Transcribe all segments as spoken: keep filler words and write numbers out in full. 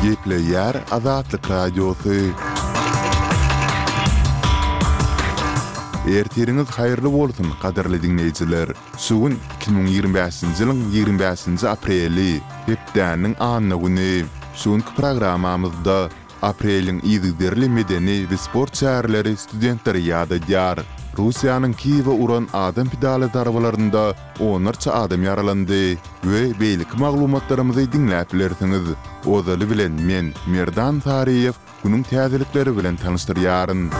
Gepleyer Azatlyk Radiosu. Erteriňiz haýyrly bolsun, gaderli dinleýijiler. Sugun iki bin ýigirme beşinji ýylyň ýigirme beşinji apreli, hepdäniň anyny güni. Şuňky programamyzda apreliň ýygyderli medeni we sport şäherleri studentleri ýad edýär. Russiýanyň Kiýewe uran adam pidaly darbalarynda onlarça adam yaralandy we beýlik maglumatlarymyzy dinläp bilersiňiz. Ozaly bilen men Merdan Tariýew günüň täzelikleri bilen tanışdyrýaryn.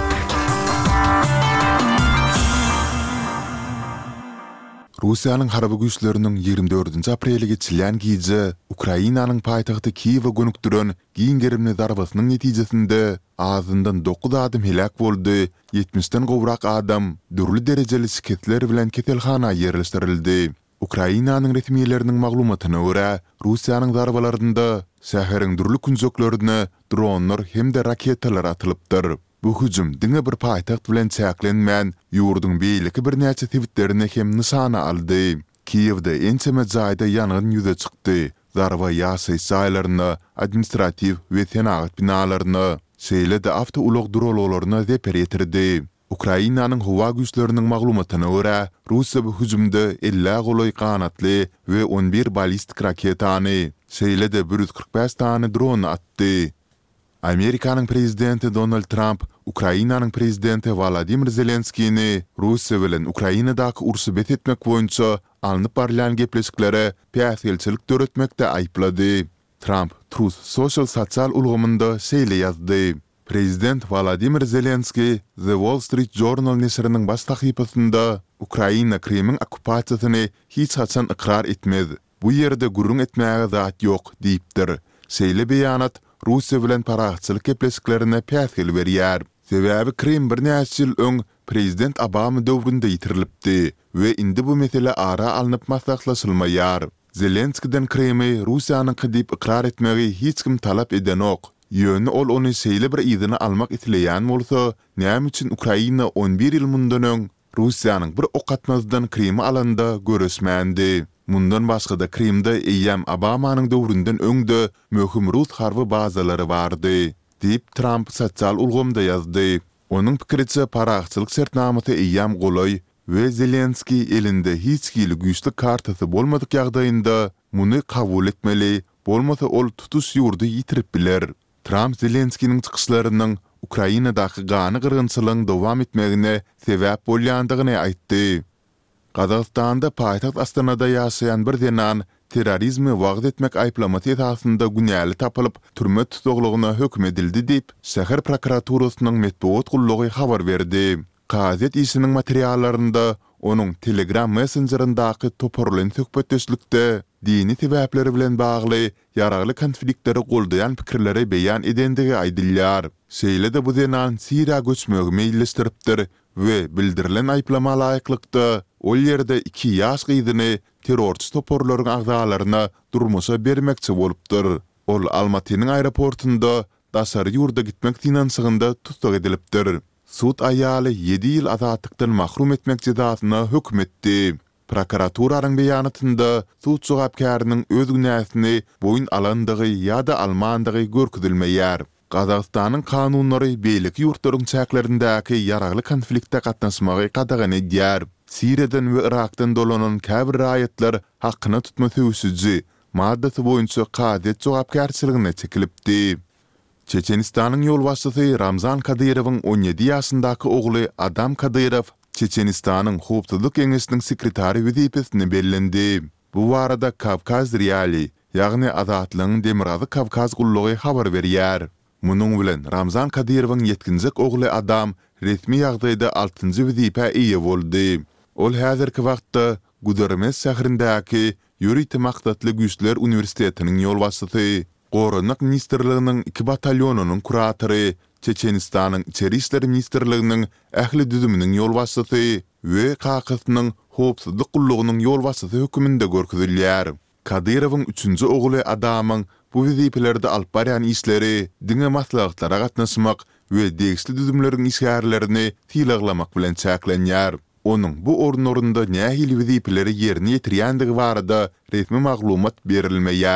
Russiýanyň harby güýçleriniň ýigirme dördünji apreli geçilen gije Ukrainanyň paýtagty Kiýewe gönükdiren giňgerimli darbasynyň netijesinde azyndan dokuz adam helak boldy, yetmişden gowrak adam dürli derejeli şiketler bilen ketelhana ýerleşdirildi. Ukrainanyň resmiýetleriniň maglumatyna görä, Russiýanyň darbalarynda şäheriň dürli künjeklerine dronlar hemde raketalar atylypdyr. Bu hüjüm diňe bir paýtagt bilen çäklenmän ýurduň beýleki bir näçe tewitlerini hem nysana aldy. Kiýewde ençeme jaýda ýangyn ýüze çykdy. Darba ýasy saýlaryny, administrativ we senagat binalaryny, şeýle-de awto ulug drologlaryny zeper ýetirdi. Ukrainanyň howa güýçleriniň maglumatyna görä, Russiýa bu hüjümde elli goloy kanatly we on bir ballistik raketany, şeýle-de bir yüz kırk beş tane dron atdy. Amerikanyň prezidenti Donald Trump, Ukrainanyň prezidenti Volodymyr Zelenskiyni Russiýa bilen Ukrainadaky urusy bet etmek boýunça alnyp barýan gepleşiklere päsgelçilik töretmekde aýplady. Trump Truth Social sosial ulgamynda şeýle ýazdy. Prezident Volodymyr Zelenskiy The Wall Street Journal nesriniň baş sahypasynda Ukraina Kremliň okupasiýasyny hiç haçan ikrar etmez. Bu ýerde gurrun etmäge zat ýok diýipdir. Şeýle beýanat Russiýa bilen parahatçylyk gepleşiklerine päsgel berýär. Sebäbi Krem bir näçe ýyl öň prezident Obama döwründe ýitirilipdi we indi bu mesele ara alınıp maslahatlaşylmaýar. Zelenskiden Krem'i Russiýanyň diýip ikrar etmegi hiç kim talap edenok. Ýöne ol ony şeýle bir ýygyny almak itileýän bolsa, näme üçin Ukraina on bir ýyl mundan öň Russiýanyň bir okatmazdan Krem'i alanda görüşmändi. Mundan başga da Kremde eýýäm Obamanyň döwründen öňde möhüm Rus harby bazalary bardy, diýip Trump sosial ulgamda ýazdy. Onuň pikiriçe parahatçylyk şertnamasy eýýäm golay we Zelenskiy elinde hiç kili güýçli kartasy bolmadyk ýagdaýynda muny kabul etmeli, bolmasa ol tutuş ýurdy ýitirip biler. Trump Zelenskiýiň çykyşlarynyň Ukrainadaky gany gyrgynçylygyň dowam etmegine sebäp bolýandygyny aýtdy. Qazaqstanda paýtagt Astanada ýaşaýan bir denan terrorizmi wagt etmek aýplamasy esasynda günäli tapylyp türme tutuglygyna hökm edildi diýip şäher prokuraturasynyň metbuat gullugy habar berdi. Gazet işiniň materiallarynda onuň Telegram messengeryndaky toparlan söhbetdeşlikde dini sebäpleri bilen bagly ýaragly konfliktleri goldaýan pikirleri beýan edendigi aýdylýar. Şeýle-de bu denan Siriýa göçmegi meýilleşdiripdir we bildirilen aýplama laýyklykda ol ýerde iki ýaş gyzyny terrorçy toporlaryň agzalaryna durmuşa bermekçi bolupdyr. Ol Almatynyň aeroportunda daşary ýurda gitmek finansygynda tutsak edilipdir. Sud aýaly ýedi ýyl azatlykdan mahrum etmek jazasyna hökm etdi. Prokuraturaryň beýanatynda sud jogapkarynyň öz günäsini boyun alandygy ýa-da almandygy görkezilmeýär. Qazaqstanyň kanunlary beýlik ýurtlaryň çäklerindäki ýaragly konfliktde gatnaşmagy qadagany edýär. Siriýadan we Irakdan dolanan käbir raýatlar hakyna tutma söwsüji maddasy boýunça qazet jogapkarçylygyna çekilipdi. Çeçenistanyň ýol başçysy Ramzan Kadyrowyň on ýedi ýaşyndaky ogly Adam Kadyrow Çeçenistanyň howpsuzlyk eňesiniň sekretary wezipesine bellendi. Bu barada Kavkaz Reali, ýagny Azatlygyň Demirazy Kavkaz gullugy habar berýär. Munyň bilen Ramzan Kadyrowyň ýetkinjek ogly Adam resmi ýagdaýda altynjy wezipe eýe boldy. Ol häzirki wagtda Gudermes şäherindäki ýürüýte maksatly güýçler universitetiniň ýol başçysy, Gorunlyk ministrliginiň iki batalyonunyň kuratory, Çeçenistanyň içeri işleri ministrliginiň ähli düzüminiň ýol başçysy we Qaqysynyň howpsuzlyk gullugynyň ýol başçysy hökmünde görkezilýär. Kadyrowyň üçünji ogly Adamyň bu wezipelerde alyp barýan işleri diňe maslahatlara gatnaşmak we degişli düzümleriň işgärlerini tilaglamak bilen çäklenýär. Onuň bu ornlarynda nähili wezipeleri ýerine ýetirýändigi barada resmi maglumat berilmeýär.